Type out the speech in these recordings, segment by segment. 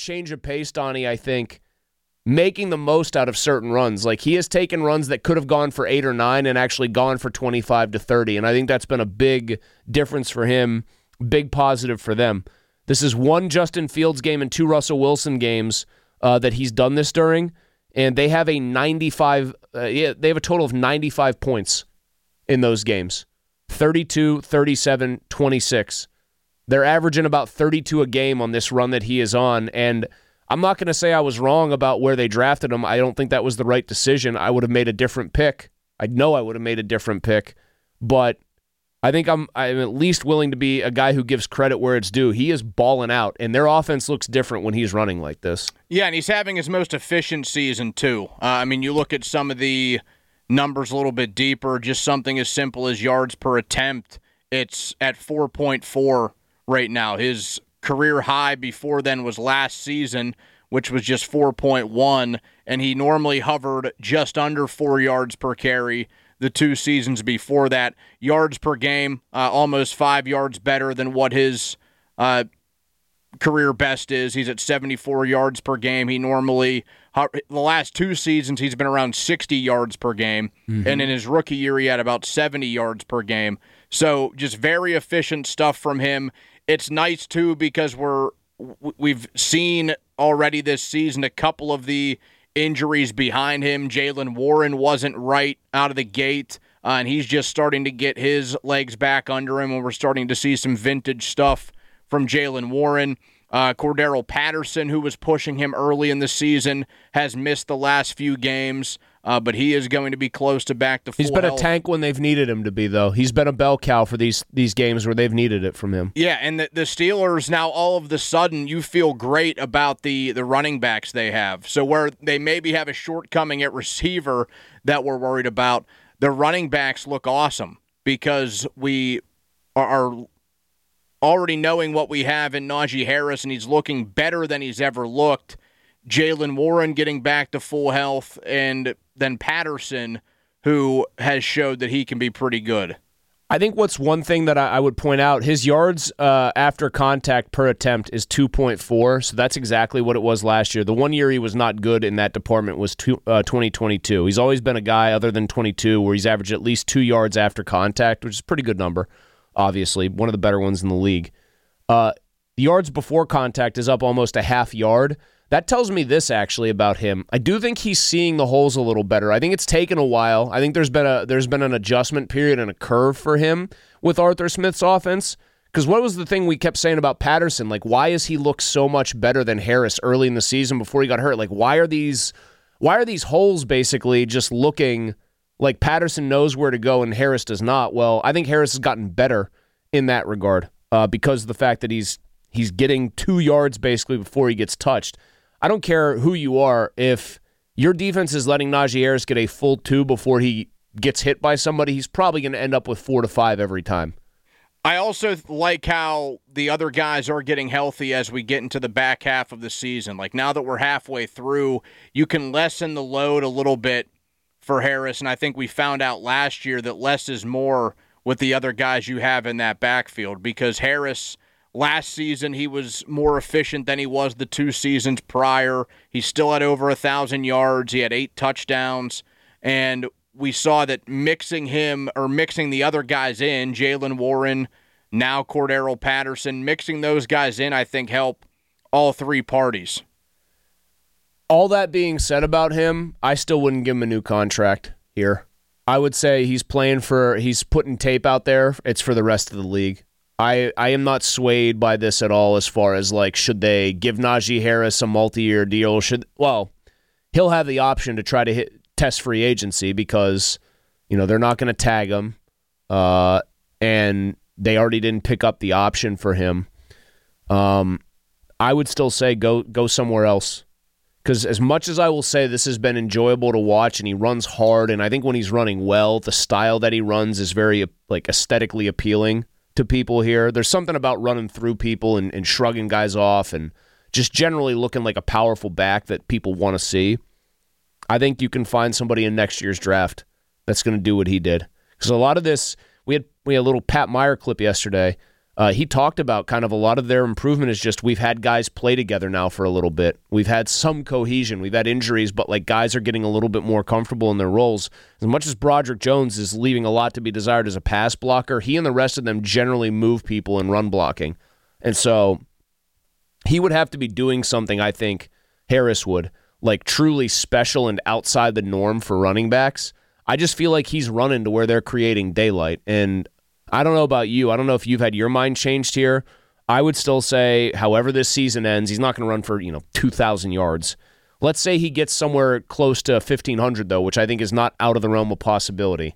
change of pace, Donnie, I think, making the most out of certain runs. Like, he has taken runs that could have gone for 8 or 9 and actually gone for 25 to 30, and I think that's been a big difference for him, big positive for them. This is 1 Justin Fields game and 2 Russell Wilson games that he's done this during, and they have a 95. They have a total of 95 points in those games. 32, 37, 26. They're averaging about 32 a game on this run that he is on, and I'm not going to say I was wrong about where they drafted him. I don't think that was the right decision. I would have made a different pick. I know I would have made a different pick, but I think I'm at least willing to be a guy who gives credit where it's due. He is balling out, and their offense looks different when he's running like this. Yeah, and he's having his most efficient season, too. You look at some of the numbers a little bit deeper, just something as simple as yards per attempt. It's at 4.4 right now. His career high before then was last season, which was just 4.1, and he normally hovered just under 4 yards per carry the 2 seasons before that. Yards per game, almost 5 yards better than what his career best is. He's at 74 yards per game. He normally, the last 2 seasons, he's been around 60 yards per game, and in his rookie year, he had about 70 yards per game. So just very efficient stuff from him. It's nice, too, because we've seen already this season a couple of the injuries behind him. Jaylen Warren wasn't right out of the gate, and he's just starting to get his legs back under him, and we're starting to see some vintage stuff from Jaylen Warren. Cordarrelle Patterson, who was pushing him early in the season, has missed the last few games, but he is going to be close to back to full He's been health. a tank when they've needed him to be, though. He's been a bell cow for these games where they've needed it from him. Yeah, and the Steelers now all of the sudden you feel great about the running backs they have. So where they maybe have a shortcoming at receiver that we're worried about, the running backs look awesome because we are already knowing what we have in Najee Harris, and he's looking better than he's ever looked. Jaylen Warren getting back to full health, and then Patterson, who has showed that he can be pretty good. I think what's one thing that I would point out, his yards after contact per attempt is 2.4, so that's exactly what it was last year. The 1 year he was not good in that department was 2022. He's always been a guy other than 22 where he's averaged at least 2 yards after contact, which is a pretty good number, obviously, one of the better ones in the league. The yards before contact is up almost a half yard. That tells me this, actually, about him. I do think he's seeing the holes a little better. I think it's taken a while. I think there's been an adjustment period and a curve for him with Arthur Smith's offense. Because what was the thing we kept saying about Patterson? Like, why does he look so much better than Harris early in the season before he got hurt? Like, why are these holes basically just looking like Patterson knows where to go and Harris does not? Well, I think Harris has gotten better in that regard because of the fact that he's getting 2 yards basically before he gets touched. I don't care who you are. If your defense is letting Najee Harris get a full 2 before he gets hit by somebody, he's probably going to end up with 4 to 5 every time. I also like how the other guys are getting healthy as we get into the back half of the season. Like now that we're halfway through, you can lessen the load a little bit for Harris, and I think we found out last year that less is more with the other guys you have in that backfield because Harris – last season, he was more efficient than he was the 2 seasons prior. He still had over 1,000 yards. He had 8 touchdowns. And we saw that mixing the other guys in, Jaylen Warren, now Cordarrelle Patterson, mixing those guys in, I think, help all 3 parties. All that being said about him, I still wouldn't give him a new contract here. I would say he's putting tape out there. It's for the rest of the league. I am not swayed by this at all as far as, like, should they give Najee Harris a multi-year deal? He'll have the option to try to test free agency because, they're not going to tag him, and they already didn't pick up the option for him. I would still say go somewhere else because as much as I will say this has been enjoyable to watch and he runs hard, and I think when he's running well, the style that he runs is very, like, aesthetically appealing to people here. There's something about running through people and shrugging guys off and just generally looking like a powerful back that people want to see. I think you can find somebody in next year's draft that's going to do what he did. Because a lot of this, we had a little Pat Meyer clip yesterday He talked about kind of a lot of their improvement is just we've had guys play together now for a little bit. We've had some cohesion. We've had injuries, but like guys are getting a little bit more comfortable in their roles. As much as Broderick Jones is leaving a lot to be desired as a pass blocker, he and the rest of them generally move people in run blocking. And so he would have to be doing something, I think, Harris would, like truly special and outside the norm for running backs. I just feel like he's running to where they're creating daylight. And I don't know about you. I don't know if you've had your mind changed here. I would still say, however this season ends, he's not going to run for 2,000 yards. Let's say he gets somewhere close to 1,500, though, which I think is not out of the realm of possibility.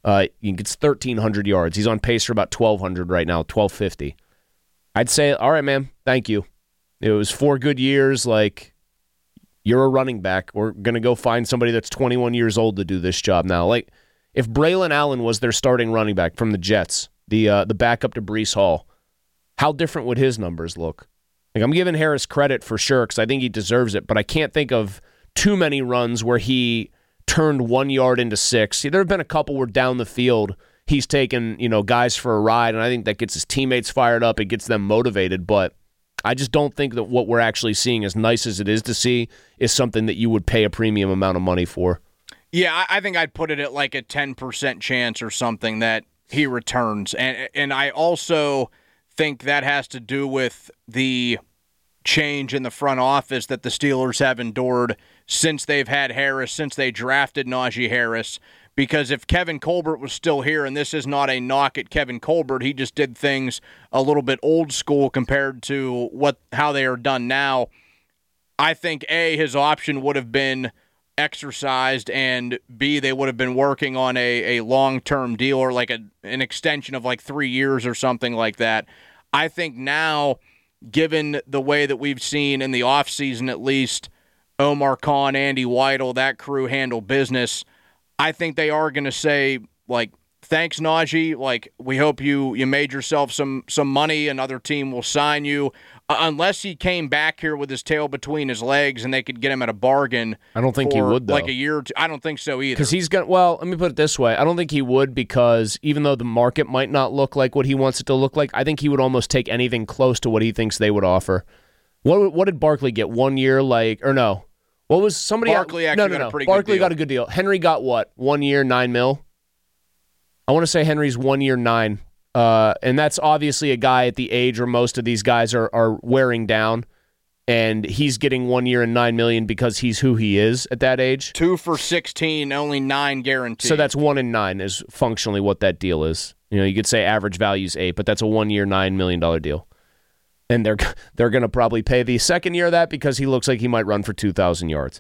He gets 1,300 yards. He's on pace for about 1,200 right now, 1,250. I'd say, all right, man, thank you. It was 4 good years. Like, you're a running back. We're going to go find somebody that's 21 years old to do this job now. Like, if Braylon Allen was their starting running back from the Jets, the backup to Breece Hall, how different would his numbers look? Like, I'm giving Harris credit for sure because I think he deserves it, but I can't think of too many runs where he turned 1 yard into 6. See, there have been a couple where down the field he's taken guys for a ride, and I think that gets his teammates fired up. It gets them motivated, but I just don't think that what we're actually seeing, as nice as it is to see, is something that you would pay a premium amount of money for. Yeah, I think I'd put it at like a 10% chance or something that he returns. And I also think that has to do with the change in the front office that the Steelers have endured since they've had Harris, since they drafted Najee Harris. Because if Kevin Colbert was still here, and this is not a knock at Kevin Colbert, he just did things a little bit old school compared to how they are done now. I think, A, his option would have been exercised, and B, they would have been working on a long-term deal or like an extension of like 3 years or something like that. I think now, given the way that we've seen in the offseason at least, Omar Khan, Andy Weidel, that crew handle business, I think they are going to say, like, thanks, Najee. Like, we hope you made yourself some money. Another team will sign you. Unless he came back here with his tail between his legs and they could get him at a bargain. I don't think he would, though. Like a year or two. I don't think so either. Because he's going well, let me put it this way. I don't think he would because even though the market might not look like what he wants it to look like, I think he would almost take anything close to what he thinks they would offer. What did Barkley get? 1 year, or no? What was somebody? Barkley actually got a pretty good deal. Barkley got a good deal. Henry got what? 1 year, $9 million? I want to say Henry's 1 year, $9 million. And that's obviously a guy at the age where most of these guys are wearing down, and he's getting 1 year and $9 million because he's who he is at that age. 2 for 16, only 9 guaranteed. So that's 1 and 9 is functionally what that deal is. You could say average value is 8, but that's a 1 year, $9 million deal. And they're going to probably pay the second year of that because he looks like he might run for 2,000 yards.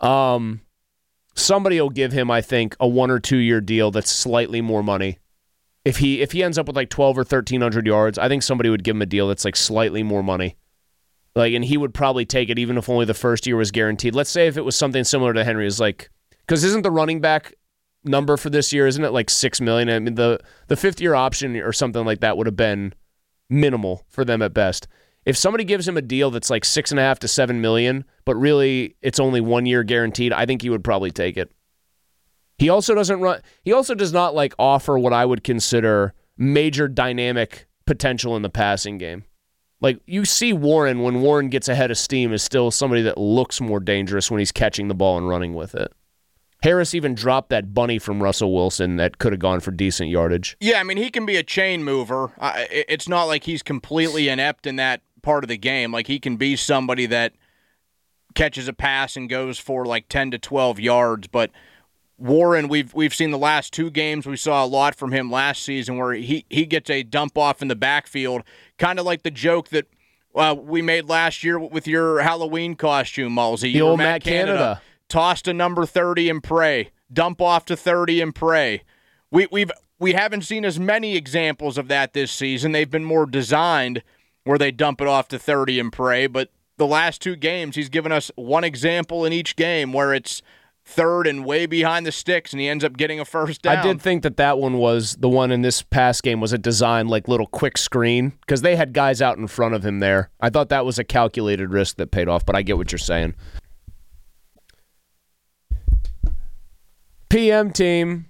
Somebody will give him, I think, a 1 or 2 year deal that's slightly more money. If he ends up with like 12 or 1,300 yards, I think somebody would give him a deal that's like slightly more money. And he would probably take it even if only the first year was guaranteed. Let's say if it was something similar to Henry, because isn't the running back number for this year, isn't it like $6 million? I mean, the fifth year option or something like that would have been minimal for them at best. If somebody gives him a deal that's like $6.5 to $7 million, but really it's only 1 year guaranteed, I think he would probably take it. He also does not like offer what I would consider major dynamic potential in the passing game. Like you see Warren, when Warren gets ahead of steam, is still somebody that looks more dangerous when he's catching the ball and running with it. Harris even dropped that bunny from Russell Wilson that could have gone for decent yardage. Yeah, I mean, he can be a chain mover. It's not like he's completely inept in that part of the game. Like, he can be somebody that catches a pass and goes for like 10 to 12 yards. But Warren, we've seen the last 2 games. We saw a lot from him last season where he gets a dump off in the backfield, kind of like the joke that we made last year with your Halloween costume, Mulsey. The old Matt Canada. Toss to number 30 and pray. Dump off to 30 and pray. We haven't seen as many examples of that this season. They've been more designed where they dump it off to 30 and pray. But the last 2 games, he's given us one example in each game where it's third and way behind the sticks, and he ends up getting a first down. I did think that one was the one in this past game was a designed like little quick screen because they had guys out in front of him there. I thought that was a calculated risk that paid off, but I get what you're saying. PM team,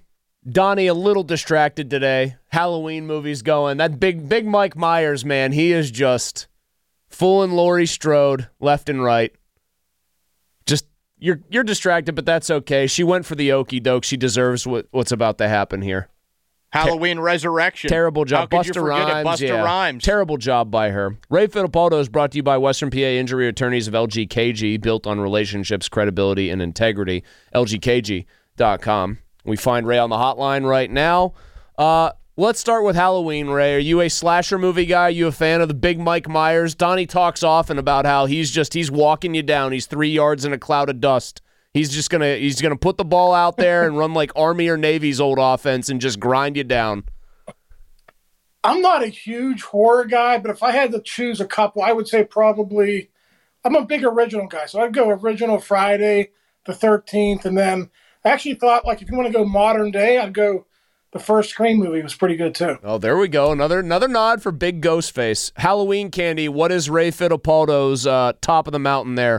Donnie, a little distracted today. Halloween movies going. That big Mike Myers, man, he is just fooling Laurie Strode left and right. Just you're distracted, but that's okay. She went for the okie doke. She deserves what's about to happen here. Halloween Resurrection. Terrible job. How could Busta you forget Rhymes. it? Busta Rhymes. Terrible job by her. Ray Fittipaldo is brought to you by Western PA Injury Attorneys of LGKG, built on relationships, credibility, and integrity. LGKG.com. We find Ray on the hotline right now. Let's start with Halloween, Ray. Are you a slasher movie guy? Are you a fan of the big Mike Myers? Donnie talks often about how he's walking you down. He's 3 yards in a cloud of dust. He's gonna put the ball out there and run like Army or Navy's old offense and just grind you down. I'm not a huge horror guy, but if I had to choose a couple, I would say probably I'm a big original guy. So I'd go original Friday the 13th, and then I actually thought, like, if you want to go modern day, I'd go the first Scream movie was pretty good too. Oh, there we go. Another nod for Big Ghostface. Halloween candy. What is Ray Fittipaldo's top of the mountain there?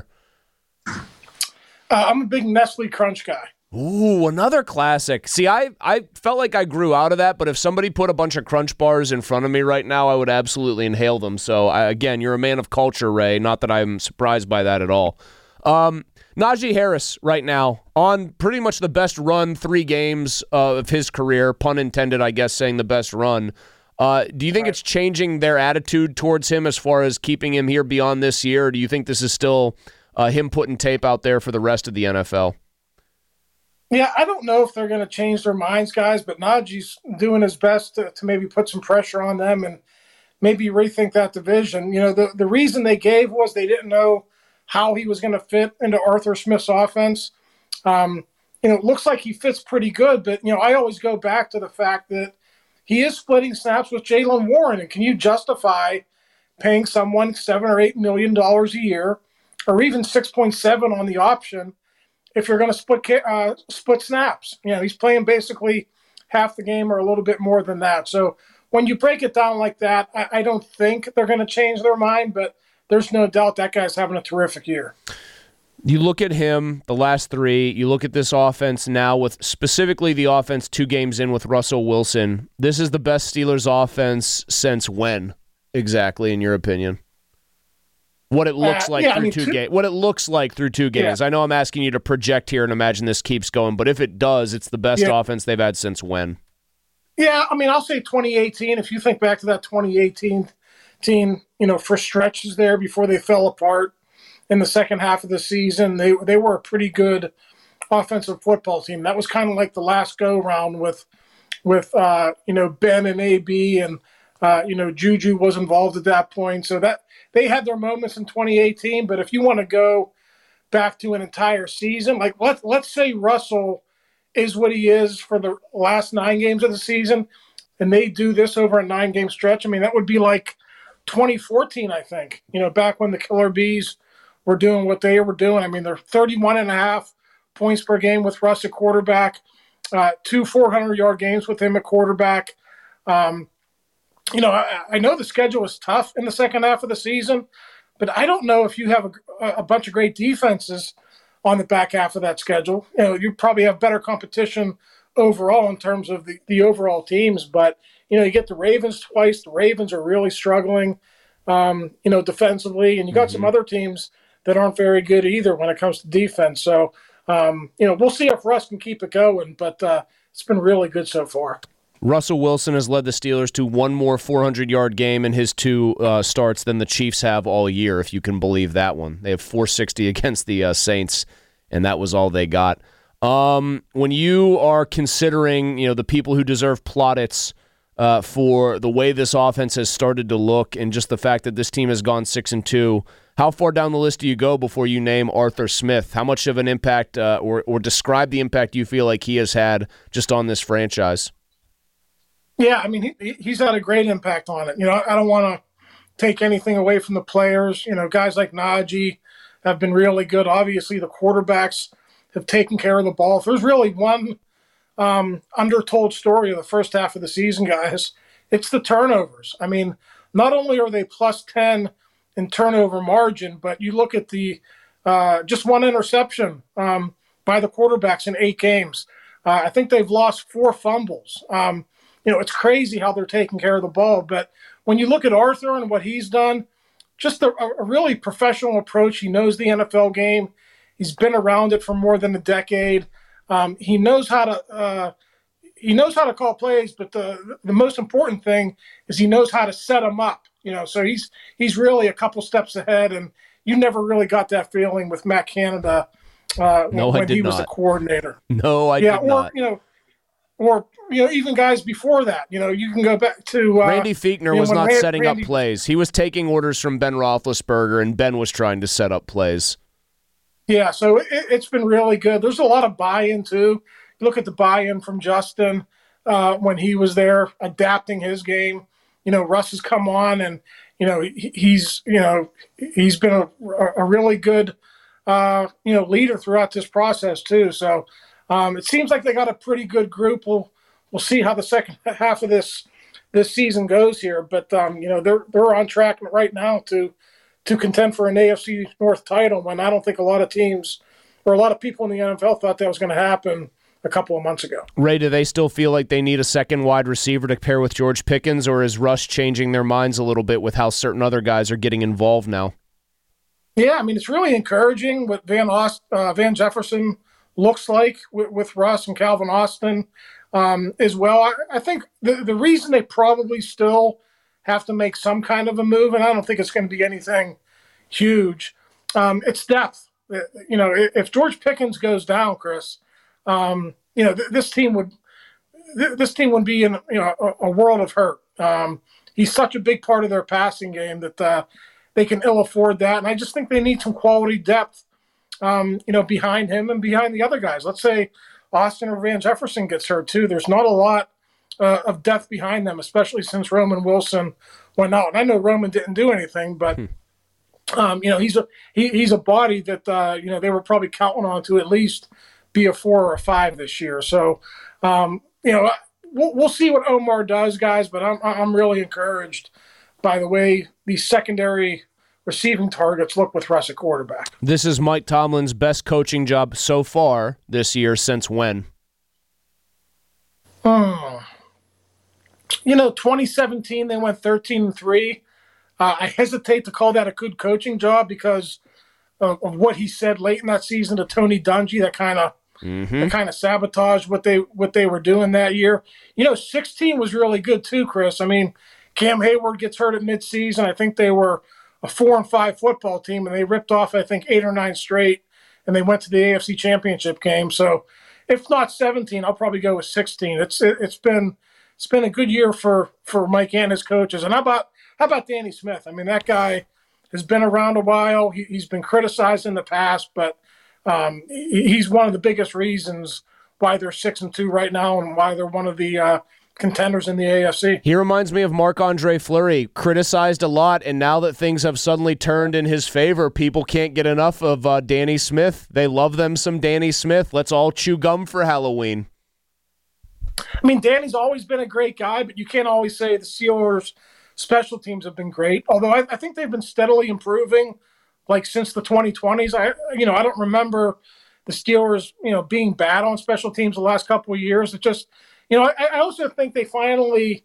I'm a big Nestle Crunch guy. Ooh, another classic. See, I felt like I grew out of that, but if somebody put a bunch of Crunch bars in front of me right now, I would absolutely inhale them. So, again, you're a man of culture, Ray. Not that I'm surprised by that at all. Najee Harris right now on pretty much the best run 3 games of his career, pun intended, I guess, saying the best run. Do you think it's changing their attitude towards him as far as keeping him here beyond this year, or do you think this is still him putting tape out there for the rest of the NFL? Yeah, I don't know if they're going to change their minds, guys, but Najee's doing his best to maybe put some pressure on them and maybe rethink that division. You know, the reason they gave was they didn't know how he was going to fit into Arthur Smith's offense. It looks like he fits pretty good, but, I always go back to the fact that he is splitting snaps with Jaylen Warren, and can you justify paying someone $7 or $8 million a year, or even 6.7 on the option, if you're going to split snaps? He's playing basically half the game or a little bit more than that. So when you break it down like that, I don't think they're going to change their mind, but there's no doubt that guy's having a terrific year. You look at him, the last 3, you look at this offense now with specifically the offense 2 games in with Russell Wilson. This is the best Steelers offense since when, exactly, in your opinion? What it looks like through 2 games. What it looks like through 2 games. Yeah. I know I'm asking you to project here and imagine this keeps going, but if it does, it's the best offense they've had since when? Yeah, I'll say 2018. If you think back to that 2018 team, for stretches there before they fell apart in the second half of the season, they were a pretty good offensive football team. That was kind of like the last go round with Ben and AB, and Juju was involved at that point. So that they had their moments in 2018. But if you want to go back to an entire season, like let's say Russell is what he is for the last 9 games of the season, and they do this over a 9-game stretch. That would be like 2014, I think. Back when the Killer Bees were doing what they were doing. They're 31.5 points per game with Russ at quarterback, 2 400-yard games with him at quarterback. I know the schedule is tough in the second half of the season, but I don't know if you have a bunch of great defenses on the back half of that schedule. You probably have better competition overall in terms of the overall teams, but you get the Ravens twice. The Ravens are really struggling, defensively, and you got some other teams that aren't very good either when it comes to defense. So, we'll see if Russ can keep it going, but it's been really good so far. Russell Wilson has led the Steelers to one more 400-yard game in his 2 starts than the Chiefs have all year, if you can believe that one. They have 460 against the Saints, and that was all they got. When you are considering, the people who deserve plaudits for the way this offense has started to look and just the fact that this team has gone 6-2, how far down the list do you go before you name Arthur Smith? How much of an impact or describe the impact you feel like he has had just on this franchise? Yeah, he's had a great impact on it. I don't want to take anything away from the players. Guys like Najee have been really good. Obviously, the quarterbacks have taken care of the ball. If there's really one undertold story of the first half of the season, guys, it's the turnovers. Not only are they plus 10 in turnover margin, but you look at the just one interception by the quarterbacks in 8 games. I think they've lost 4 fumbles. It's crazy how they're taking care of the ball. But when you look at Arthur and what he's done, just a really professional approach. He knows the NFL game. He's been around it for more than a decade. He knows how to call plays, but the most important thing is he knows how to set them up. So he's really a couple steps ahead, and you never really got that feeling with Matt Canada when he was the coordinator. No, I did not. Or even guys before that. You can go back to Randy Fichtner was not setting up plays. He was taking orders from Ben Roethlisberger, and Ben was trying to set up plays. Yeah, so it's been really good. There's a lot of buy-in too. You look at the buy-in from Justin when he was there, adapting his game. Russ has come on, and he's been a really good leader throughout this process too. So it seems like they got a pretty good group. We'll see how the second half of this season goes here, but they're on track right now to contend for an AFC North title when I don't think a lot of teams or a lot of people in the NFL thought that was going to happen a couple of months ago. Ray, do they still feel like they need a second wide receiver to pair with George Pickens, or is Russ changing their minds a little bit with how certain other guys are getting involved now? Yeah, it's really encouraging what Van Jefferson looks like with Russ and Calvin Austin as well. I think the reason they probably still have to make some kind of a move, and I don't think it's going to be anything huge, it's depth. If George Pickens goes down, Chris, this team would be in a world of hurt. He's such a big part of their passing game that they can ill afford that, and I just think they need some quality depth, behind him and behind the other guys. Let's say Austin or Van Jefferson gets hurt too. There's not a lot of depth behind them, especially since Roman Wilson went out. And I know Roman didn't do anything, but he's a body that they were probably counting on to at least be a 4 or a 5 this year. So we'll see what Omar does, guys. But I'm really encouraged by the way these secondary receiving targets look with Russ at quarterback. This is Mike Tomlin's best coaching job so far this year. Since when? 2017 they went 13-3. I hesitate to call that a good coaching job because of what he said late in that season to Tony Dungy. That kind of sabotaged what they were doing that year. 16 was really good too, Chris. Cam Hayward gets hurt at midseason. I think they were a 4-5 football team, and they ripped off, I think, 8 or 9 straight, and they went to the AFC Championship game. So, if not 17, I'll probably go with 16. It's been a good year for Mike and his coaches. And how about Danny Smith? That guy has been around a while. He's been criticized in the past, but he's one of the biggest reasons why they're 6-2 right now, and why they're one of the contenders in the AFC. He reminds me of Marc-Andre Fleury, criticized a lot, and now that things have suddenly turned in his favor, people can't get enough of Danny Smith. They love them some Danny Smith. Let's all chew gum for Halloween. Danny's always been a great guy, but you can't always say the Steelers' special teams have been great, although I think they've been steadily improving, since the 2020s. I don't remember the Steelers, being bad on special teams the last couple of years. It just, I also think they finally,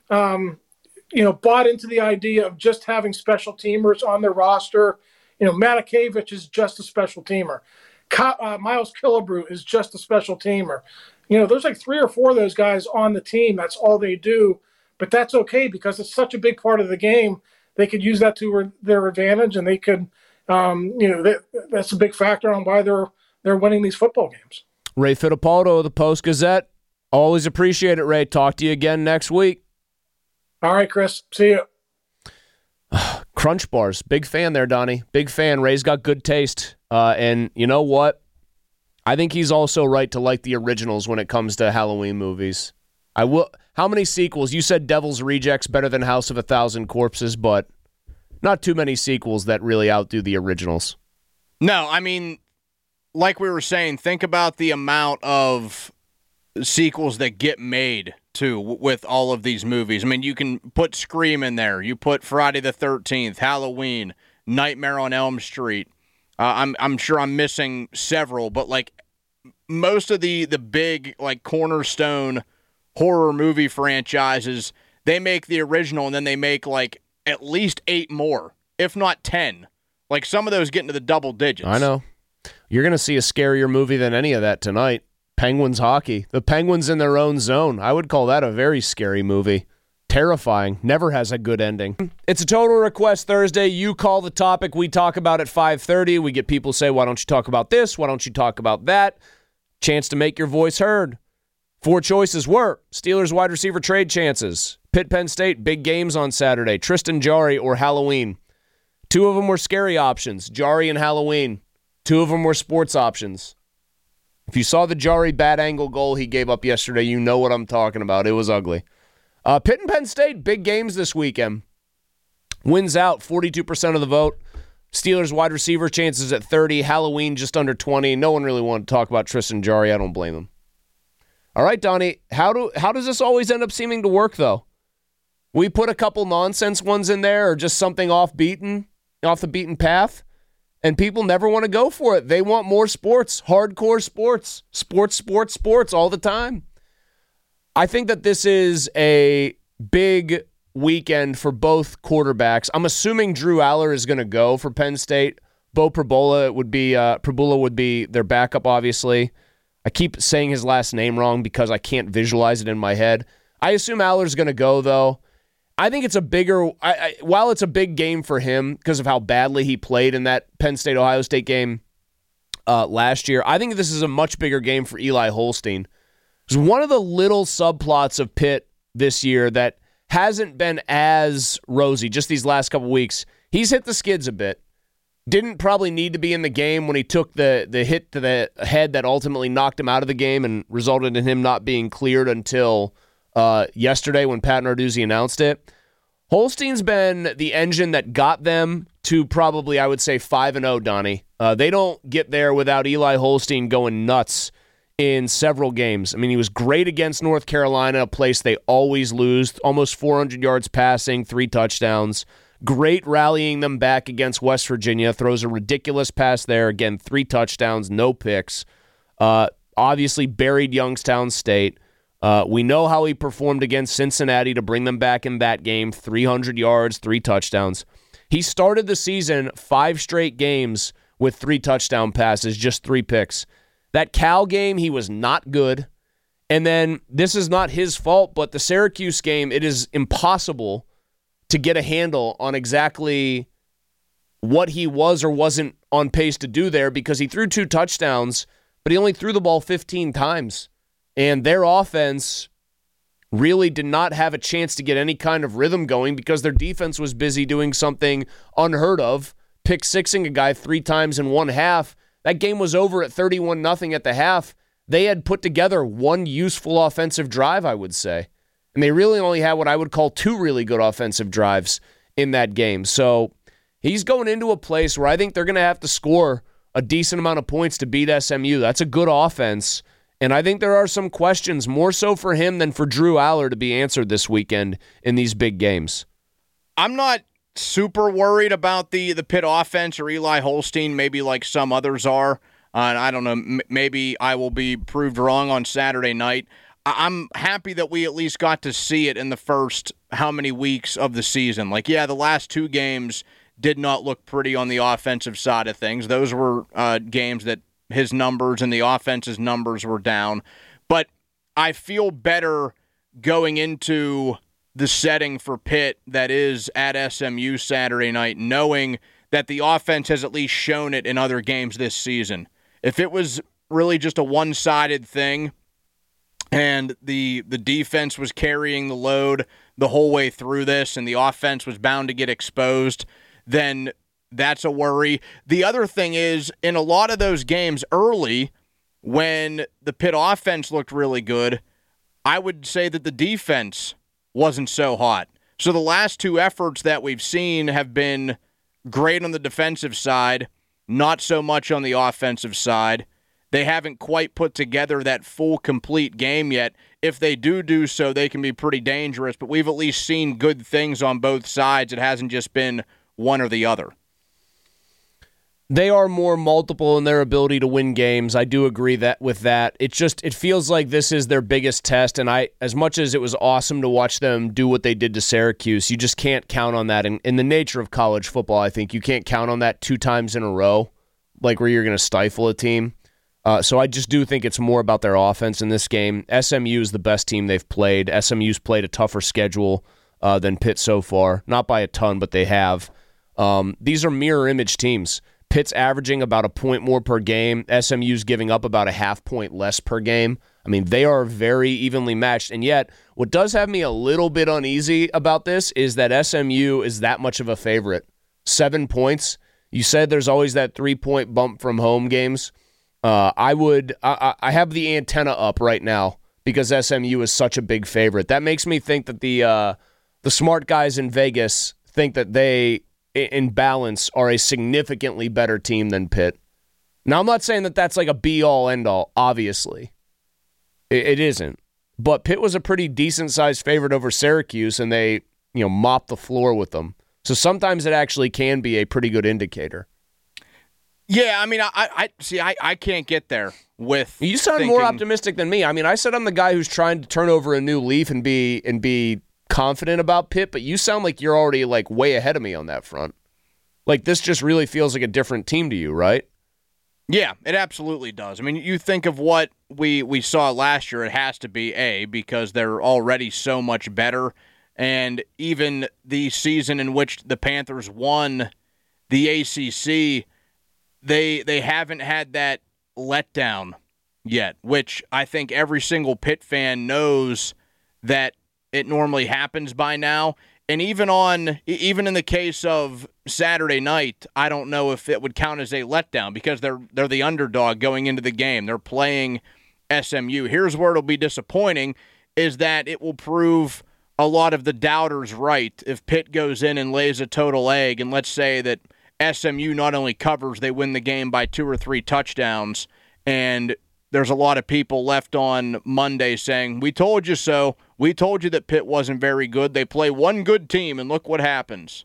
bought into the idea of just having special teamers on their roster. Matakevich is just a special teamer. Miles Killebrew is just a special teamer. There's 3 or 4 of those guys on the team. That's all they do, but that's okay because it's such a big part of the game. They could use that to their advantage, and they could, that's a big factor on why they're winning these football games. Ray Fittipaldo of the Post-Gazette. Always appreciate it, Ray. Talk to you again next week. All right, Chris. See you. Crunch bars. Big fan there, Donnie. Big fan. Ray's got good taste. And you know what? I think he's also right to like the originals when it comes to Halloween movies. How many sequels? You said Devil's Rejects better than House of a Thousand Corpses, but not too many sequels that really outdo the originals. No, like we were saying, think about the amount of sequels that get made too with all of these movies. You can put Scream in there. You put Friday the 13th, Halloween, Nightmare on Elm Street. I'm sure I'm missing several, but most of the big, like, cornerstone horror movie franchises, they make the original and then they make, like, at least 8 more, if not 10. Like, some of those get into the double digits. I know. You're going to see a scarier movie than any of that tonight. Penguins hockey. The Penguins in their own zone. I would call that a very scary movie. Terrifying. Never has a good ending. It's a Total Request Thursday. You call the topic. We talk about at 5:30. We get people say, why don't you talk about this? Why don't you talk about that? Chance to make your voice heard. 4 choices were Steelers wide receiver trade chances, Pitt Penn State big games on Saturday, Tristan Jarry or Halloween. 2 of them were scary options, Jarry and Halloween. 2 of them were sports options. If you saw the Jarry bad angle goal he gave up yesterday, you know what I'm talking about. It was ugly. Pitt and Penn State, big games this weekend. Wins out, 42% of the vote. Steelers wide receiver chances at 30. Halloween just under 20. No one really wanted to talk about Tristan Jarry. I don't blame them. All right, Donnie, how does this always end up seeming to work, though? We put a couple nonsense ones in there or just something off the beaten path, and people never want to go for it. They want more sports, hardcore sports, sports all the time. I think that this is a big weekend for both quarterbacks. I'm assuming Drew Aller is going to go for Penn State. Bo Prabula would be their backup, obviously. I keep saying his last name wrong because I can't visualize it in my head. I assume Aller's going to go, though. I think it's a bigger, while it's a big game for him because of how badly he played in that Penn State-Ohio State game last year, I think this is a much bigger game for Eli Holstein. It's one of the little subplots of Pitt this year that hasn't been as rosy just these last couple weeks. He's hit the skids a bit. Didn't probably need to be in the game when he took the hit to the head that ultimately knocked him out of the game and resulted in him not being cleared until yesterday when Pat Narduzzi announced it. Holstein's been the engine that got them to probably, I would say, 5-0, Donnie. They don't get there without Eli Holstein going nuts in several games. I mean, he was great against North Carolina, a place they always lose, almost 400 yards passing, 3 touchdowns. Great rallying them back against West Virginia, throws a ridiculous pass there. Again, 3 touchdowns, no picks. Obviously buried Youngstown State. We know how he performed against Cincinnati to bring them back in that game, 300 yards, 3 touchdowns. He started the season 5 straight games with 3 touchdown passes, just 3 picks. That Cal game, he was not good. And then this is not his fault, but the Syracuse game, it is impossible to get a handle on exactly what he was or wasn't on pace to do there because he threw 2 touchdowns, but he only threw the ball 15 times. And their offense really did not have a chance to get any kind of rhythm going because their defense was busy doing something unheard of, pick-sixing a guy 3 times in one half. That game was over at 31-0 at the half. They had put together 1 useful offensive drive, I would say. And they really only had what I would call 2 really good offensive drives in that game. So he's going into a place where I think they're going to have to score a decent amount of points to beat SMU. That's a good offense. And I think there are some questions, more so for him than for Drew Aller, to be answered this weekend in these big games. I'm not super worried about the Pitt offense or Eli Holstein, maybe like some others are. And I don't know, maybe I will be proved wrong on Saturday night. I'm happy that we at least got to see it in the first how many weeks of the season. Like, yeah, the last 2 games did not look pretty on the offensive side of things. Those were games that his numbers and the offense's numbers were down. But I feel better going into the setting for Pitt that is at SMU Saturday night, knowing that the offense has at least shown it in other games this season. If it was really just a one-sided thing and the defense was carrying the load the whole way through this and the offense was bound to get exposed, then that's a worry. The other thing is, in a lot of those games early, when the Pitt offense looked really good, I would say that the defense wasn't so hot. So the last 2 efforts that we've seen have been great on the defensive side, not so much on the offensive side. They haven't quite put together that full, complete game yet. If they do so, they can be pretty dangerous, but we've at least seen good things on both sides. It hasn't just been one or the other. They are more multiple in their ability to win games. I do agree with that. It feels like this is their biggest test, and as much as it was awesome to watch them do what they did to Syracuse, you just can't count on that. In the nature of college football, I think you can't count on that 2 times in a row, like where you're going to stifle a team. So I just do think it's more about their offense in this game. SMU is the best team they've played. SMU's played a tougher schedule than Pitt so far. Not by a ton, but they have. These are mirror image teams. Pitt's averaging about a point more per game. SMU's giving up about a half point less per game. I mean, they are very evenly matched. And yet, what does have me a little bit uneasy about this is that SMU is that much of a favorite. 7 points. You said there's always that 3-point bump from home games. I have the antenna up right now because SMU is such a big favorite. That makes me think that the smart guys in Vegas think that they, in balance, are a significantly better team than Pitt. Now, I'm not saying that that's like a be-all, end-all, obviously. It isn't. But Pitt was a pretty decent-sized favorite over Syracuse, and they, mopped the floor with them. So sometimes it actually can be a pretty good indicator. Yeah, I mean, I can't get there with You sound more optimistic than me. I mean, I said I'm the guy who's trying to turn over a new leaf and be confident about Pitt, but you sound like you're already like way ahead of me on that front. Like this just really feels like a different team to you, right? Yeah, it absolutely does. I mean, you think of what we saw last year, it has to be because they're already so much better. And even the season in which the Panthers won the ACC, they haven't had that letdown yet, which I think every single Pitt fan knows that it normally happens by now. And even in the case of Saturday night, I don't know if it would count as a letdown because they're the underdog going into the game. They're playing SMU. Here's where it'll be disappointing is that it will prove a lot of the doubters right if Pitt goes in and lays a total egg, and let's say that SMU not only covers, they win the game by 2 or 3 touchdowns, and there's a lot of people left on Monday saying, we told you so. We told you that Pitt wasn't very good. They play one good team, and look what happens.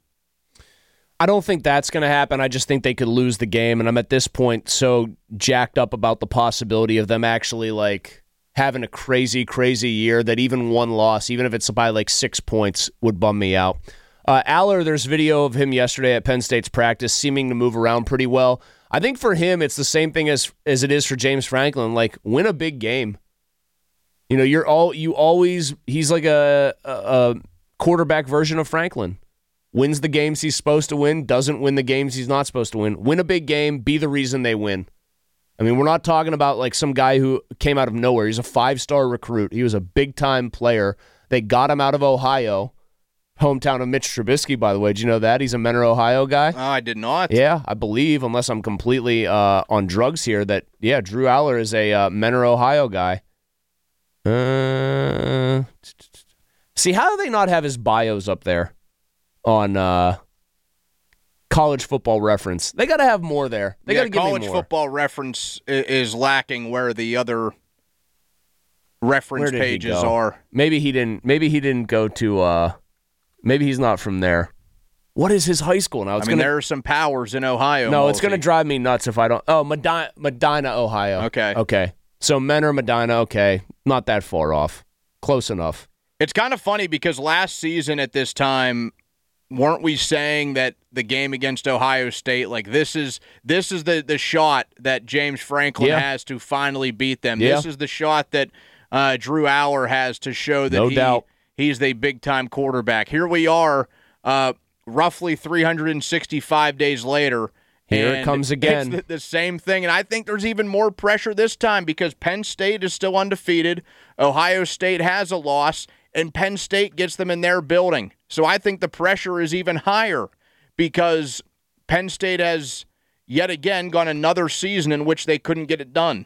I don't think that's going to happen. I just think they could lose the game, and I'm at this point so jacked up about the possibility of them actually like having a crazy, crazy year that even one loss, even if it's by like 6 points, would bum me out. Aller, there's video of him yesterday at Penn State's practice seeming to move around pretty well. I think for him, it's the same thing as it is for James Franklin. Like, win a big game. He's like a quarterback version of Franklin. Wins the games he's supposed to win, doesn't win the games he's not supposed to win. Win a big game, be the reason they win. I mean, we're not talking about like some guy who came out of nowhere. He's a 5-star recruit. He was a big-time player. They got him out of Ohio, hometown of Mitch Trubisky, by the way. Did you know that? He's a Mentor, Ohio guy. Oh, I did not. Yeah, I believe, unless I'm completely on drugs here, that, yeah, Drew Aller is a Mentor, Ohio guy. See, how do they not have his bios up there on College Football Reference? They got to have more there. They got to give me more. College Football Reference is lacking where the other reference pages are. Maybe he didn't go to. Maybe he's not from there. What is his high school now? There are some powers in Ohio. No, it's going to drive me nuts if I don't. Oh, Medina, Ohio. Okay. So Mentor, Medina. Okay, not that far off. Close enough. It's kind of funny because last season at this time, weren't we saying that the game against Ohio State, like this is the shot that James Franklin has to finally beat them. Yeah. This is the shot that Drew Aller has to show that he's the big-time quarterback. Here we are, roughly 365 days later. Here it comes again. It's the same thing, and I think there's even more pressure this time because Penn State is still undefeated. Ohio State has a loss, and Penn State gets them in their building. So I think the pressure is even higher because Penn State has yet again gone another season in which they couldn't get it done.